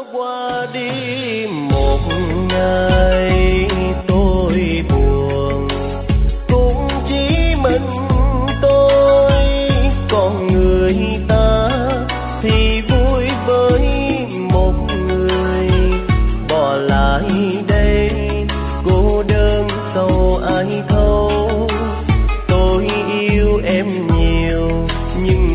qua đi một ngày tôi buồn, cũng chỉ mình tôi, còn người ta thì vui với một người. Bỏ lại đây cô đơn sầu ai thấu, tôi yêu em nhiều nhưng